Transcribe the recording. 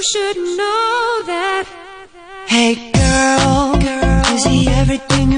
should know that. Hey girl, is he everything you